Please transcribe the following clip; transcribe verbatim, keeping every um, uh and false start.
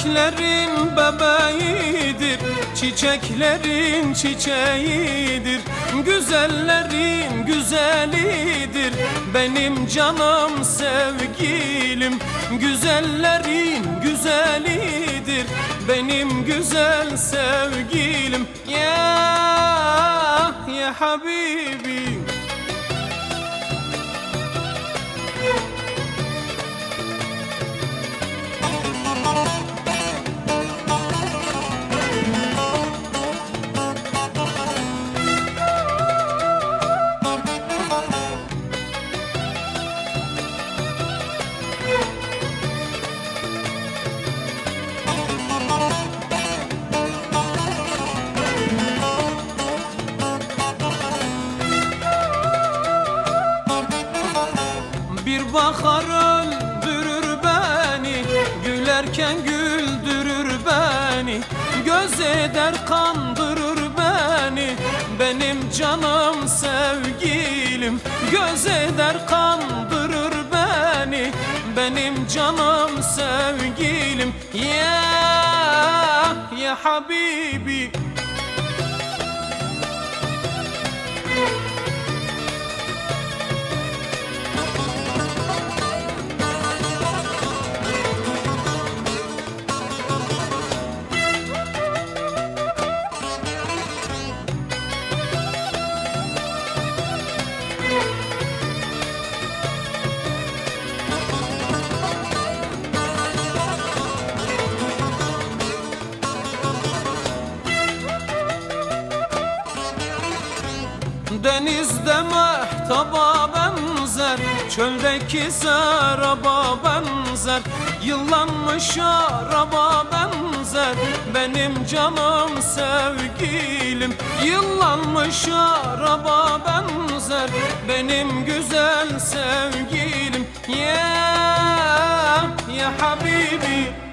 Bebeklerin bebeğidir, çiçeklerin çiçeğidir, güzellerin güzelidir, benim canım sevgilim. Güzellerin güzelidir, benim güzel sevgilim. Ya ya Habibi. Bir bakar öldürür beni, gülerken güldürür beni, göz eder kandırır beni, benim canım sevgilim. Göz eder kandırır beni, benim canım sevgilim. Ya ya Habibi. Denizde mehtaba benzer, çöldeki seraba benzer, yıllanmış şaraba benzer, benim canım sevgilim. Yıllanmış şaraba benzer, benim güzel sevgilim. Ya ya Habibi.